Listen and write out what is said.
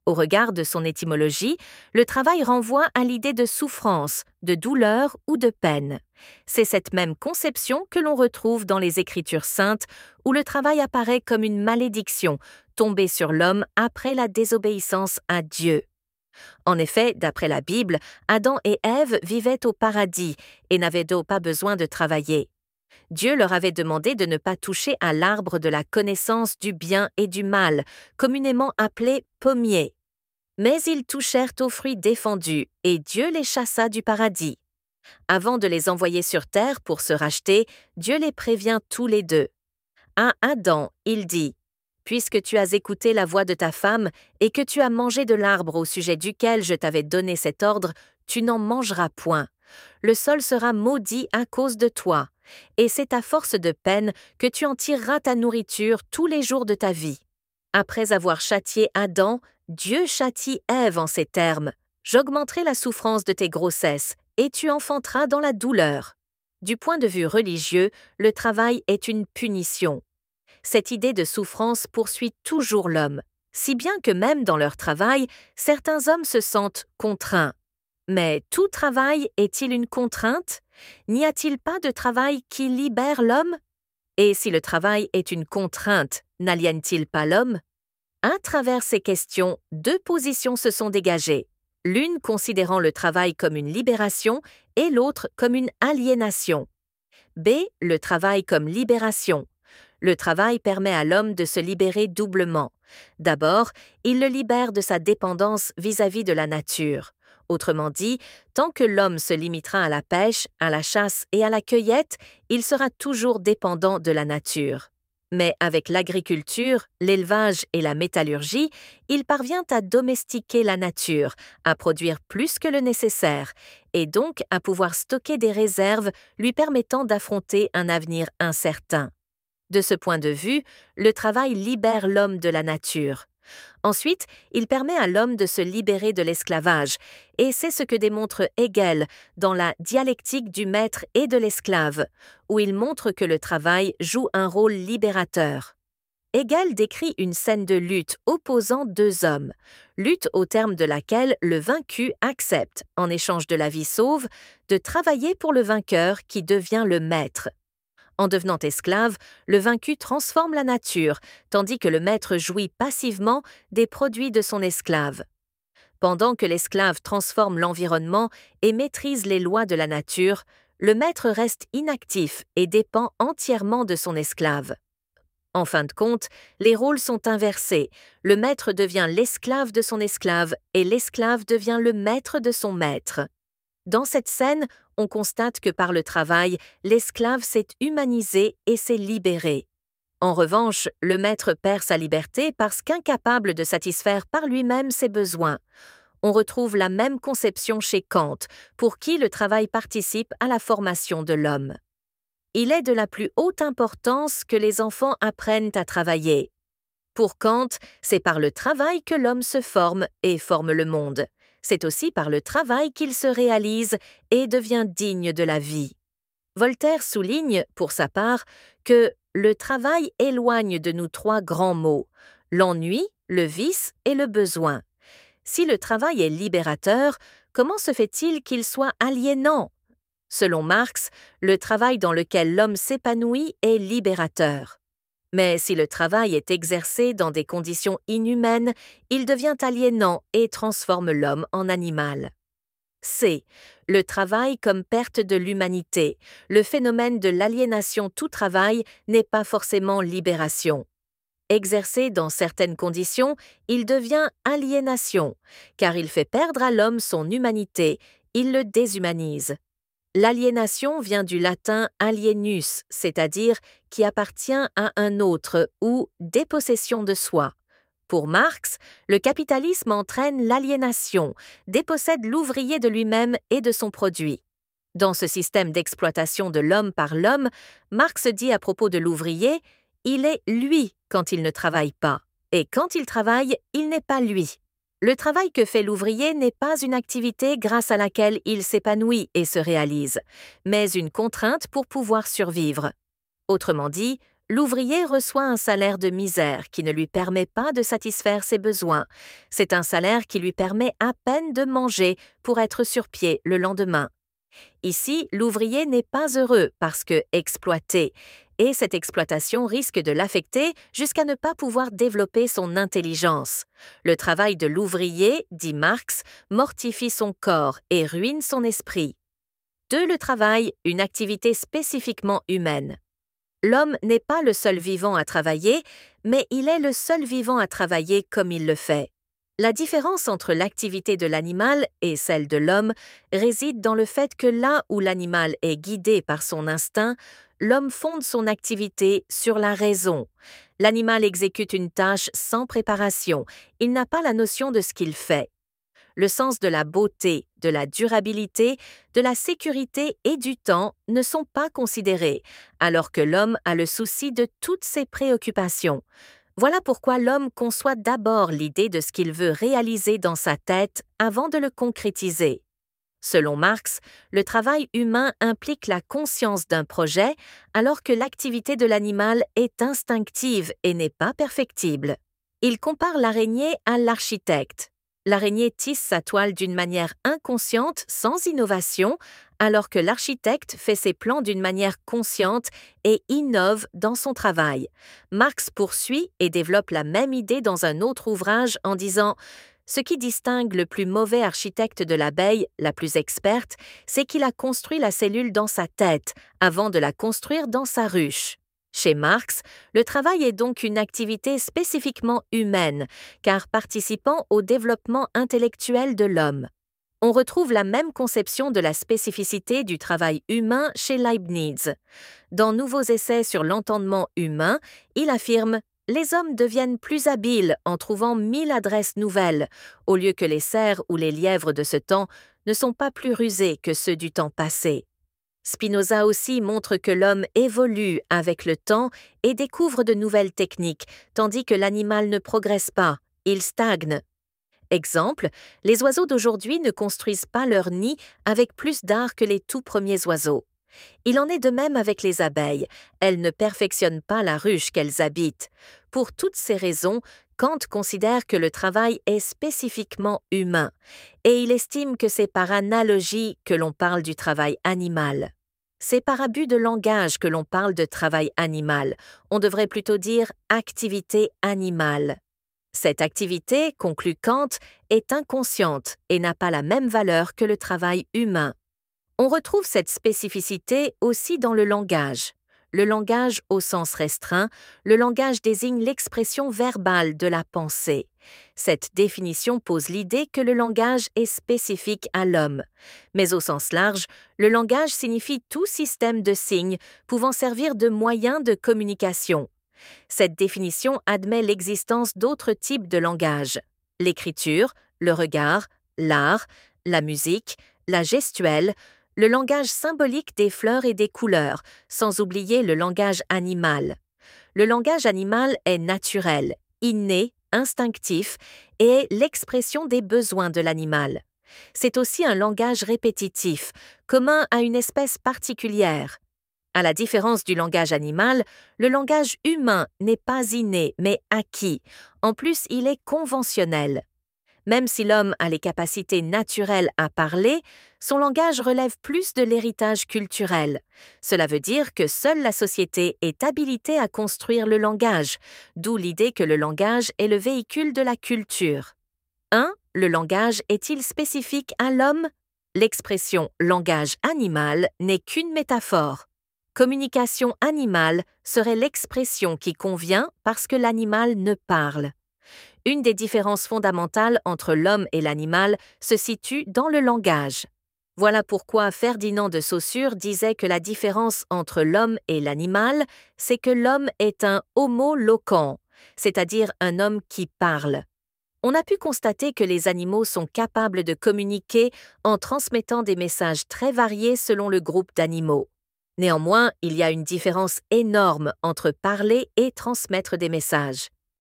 Au regard de son étymologie, le travail renvoie à l'idée de souffrance, de douleur ou de peine. C'est cette même conception que l'on retrouve dans les Écritures saintes, où le travail apparaît comme une malédiction tombée sur l'homme après la désobéissance à Dieu. En effet, d'après la Bible, Adam et Ève vivaient au paradis et n'avaient donc pas besoin de travailler. Dieu leur avait demandé de ne pas toucher à l'arbre de la connaissance du bien et du mal, communément appelé pommier. Mais ils touchèrent aux fruits défendus, et Dieu les chassa du paradis. Avant de les envoyer sur terre pour se racheter, Dieu les prévient tous les deux. À Adam, il dit « Puisque tu as écouté la voix de ta femme et que tu as mangé de l'arbre au sujet duquel je t'avais donné cet ordre, tu n'en mangeras point. Le sol sera maudit à cause de toi, et c'est à force de peine que tu en tireras ta nourriture tous les jours de ta vie. » Après avoir châtié Adam, Dieu châtie Ève en ces termes « J'augmenterai la souffrance de tes grossesses, et tu enfanteras dans la douleur. » Du point de vue religieux, le travail est une punition. Cette idée de souffrance poursuit toujours l'homme, si bien que même dans leur travail, certains hommes se sentent contraints. Mais tout travail est-il une contrainte? N'y a-t-il pas de travail qui libère l'homme? Et si le travail est une contrainte, n'aliène-t-il pas l'homme? À travers ces questions, deux positions se sont dégagées, l'une considérant le travail comme une libération et l'autre comme une aliénation. B. Le travail comme libération. Le travail permet à l'homme de se libérer doublement. D'abord, il le libère de sa dépendance vis-à-vis de la nature. Autrement dit, tant que l'homme se limitera à la pêche, à la chasse et à la cueillette, il sera toujours dépendant de la nature. Mais avec l'agriculture, l'élevage et la métallurgie, il parvient à domestiquer la nature, à produire plus que le nécessaire, et donc à pouvoir stocker des réserves lui permettant d'affronter un avenir incertain. De ce point de vue, le travail libère l'homme de la nature. Ensuite, il permet à l'homme de se libérer de l'esclavage, et c'est ce que démontre Hegel dans la dialectique du maître et de l'esclave, où il montre que le travail joue un rôle libérateur. Hegel décrit une scène de lutte opposant deux hommes, lutte au terme de laquelle le vaincu accepte, en échange de la vie sauve, de travailler pour le vainqueur qui devient le maître. En devenant esclave, le vaincu transforme la nature, tandis que le maître jouit passivement des produits de son esclave. Pendant que l'esclave transforme l'environnement et maîtrise les lois de la nature, le maître reste inactif et dépend entièrement de son esclave. En fin de compte, les rôles sont inversés. Le maître devient l'esclave de son esclave et l'esclave devient le maître de son maître. Dans cette scène, on constate que par le travail, l'esclave s'est humanisé et s'est libéré. En revanche, le maître perd sa liberté parce qu'incapable de satisfaire par lui-même ses besoins. On retrouve la même conception chez Kant, pour qui le travail participe à la formation de l'homme. Il est de la plus haute importance que les enfants apprennent à travailler. Pour Kant, c'est par le travail que l'homme se forme et forme le monde. C'est aussi par le travail qu'il se réalise et devient digne de la vie. Voltaire souligne, pour sa part, que le travail éloigne de nous trois grands maux, l'ennui, le vice et le besoin. Si le travail est libérateur, comment se fait-il qu'il soit aliénant? Selon Marx, le travail dans lequel l'homme s'épanouit est libérateur. Mais si le travail est exercé dans des conditions inhumaines, il devient aliénant et transforme l'homme en animal. C. Le travail comme perte de l'humanité. Le phénomène de l'aliénation tout travail n'est pas forcément libération. Exercé dans certaines conditions, il devient aliénation, car il fait perdre à l'homme son humanité, il le déshumanise. L'aliénation vient du latin alienus, c'est-à-dire qui appartient à un autre ou dépossession de soi. Pour Marx, le capitalisme entraîne l'aliénation, dépossède l'ouvrier de lui-même et de son produit. Dans ce système d'exploitation de l'homme par l'homme, Marx dit à propos de l'ouvrier, il est lui quand il ne travaille pas, et quand il travaille, il n'est pas lui. Le travail que fait l'ouvrier n'est pas une activité grâce à laquelle il s'épanouit et se réalise, mais une contrainte pour pouvoir survivre. Autrement dit, l'ouvrier reçoit un salaire de misère qui ne lui permet pas de satisfaire ses besoins. C'est un salaire qui lui permet à peine de manger pour être sur pied le lendemain. Ici, l'ouvrier n'est pas heureux parce que exploité, et cette exploitation risque de l'affecter jusqu'à ne pas pouvoir développer son intelligence. Le travail de l'ouvrier, dit Marx, mortifie son corps et ruine son esprit. 2. Le travail, une activité spécifiquement humaine. L'homme n'est pas le seul vivant à travailler, mais il est le seul vivant à travailler comme il le fait. La différence entre l'activité de l'animal et celle de l'homme réside dans le fait que là où l'animal est guidé par son instinct, l'homme fonde son activité sur la raison. L'animal exécute une tâche sans préparation, il n'a pas la notion de ce qu'il fait. Le sens de la beauté, de la durabilité, de la sécurité et du temps ne sont pas considérés, alors que l'homme a le souci de toutes ses préoccupations. Voilà pourquoi l'homme conçoit d'abord l'idée de ce qu'il veut réaliser dans sa tête avant de le concrétiser. Selon Marx, le travail humain implique la conscience d'un projet, alors que l'activité de l'animal est instinctive et n'est pas perfectible. Il compare l'araignée à l'architecte. L'araignée tisse sa toile d'une manière inconsciente, sans innovation, alors que l'architecte fait ses plans d'une manière consciente et innove dans son travail. Marx poursuit et développe la même idée dans un autre ouvrage en disant « Ce qui distingue le plus mauvais architecte de l'abeille, la plus experte, c'est qu'il a construit la cellule dans sa tête, avant de la construire dans sa ruche. » Chez Marx, le travail est donc une activité spécifiquement humaine, car participant au développement intellectuel de l'homme. On retrouve la même conception de la spécificité du travail humain chez Leibniz. Dans Nouveaux essais sur l'entendement humain, il affirme « Les hommes deviennent plus habiles en trouvant 1000 adresses nouvelles, au lieu que les cerfs ou les lièvres de ce temps ne sont pas plus rusés que ceux du temps passé. » Spinoza aussi montre que l'homme évolue avec le temps et découvre de nouvelles techniques, tandis que l'animal ne progresse pas, il stagne. Exemple, les oiseaux d'aujourd'hui ne construisent pas leur nid avec plus d'art que les tout premiers oiseaux. Il en est de même avec les abeilles, elles ne perfectionnent pas la ruche qu'elles habitent. Pour toutes ces raisons, Kant considère que le travail est spécifiquement humain, et il estime que c'est par analogie que l'on parle du travail animal. C'est par abus de langage que l'on parle de travail animal, on devrait plutôt dire activité animale. Cette activité, conclut Kant, est inconsciente et n'a pas la même valeur que le travail humain. On retrouve cette spécificité aussi dans le langage. Le langage au sens restreint, le langage désigne l'expression verbale de la pensée. Cette définition pose l'idée que le langage est spécifique à l'homme. Mais au sens large, le langage signifie tout système de signes pouvant servir de moyen de communication. Cette définition admet l'existence d'autres types de langage. L'écriture, le regard, l'art, la musique, la gestuelle, le langage symbolique des fleurs et des couleurs, sans oublier le langage animal. Le langage animal est naturel, inné, instinctif et est l'expression des besoins de l'animal. C'est aussi un langage répétitif, commun à une espèce particulière. À la différence du langage animal, le langage humain n'est pas inné, mais acquis. En plus, il est conventionnel. Même si l'homme a les capacités naturelles à parler, son langage relève plus de l'héritage culturel. Cela veut dire que seule la société est habilitée à construire le langage, d'où l'idée que le langage est le véhicule de la culture. 1. Le langage est-il spécifique à l'homme? L'expression « langage animal » n'est qu'une métaphore. Communication animale serait l'expression qui convient parce que l'animal ne parle. Une des différences fondamentales entre l'homme et l'animal se situe dans le langage. Voilà pourquoi Ferdinand de Saussure disait que la différence entre l'homme et l'animal, c'est que l'homme est un homo loquens, c'est-à-dire un homme qui parle. On a pu constater que les animaux sont capables de communiquer en transmettant des messages très variés selon le groupe d'animaux. Néanmoins, il y a une différence énorme entre parler et transmettre des messages.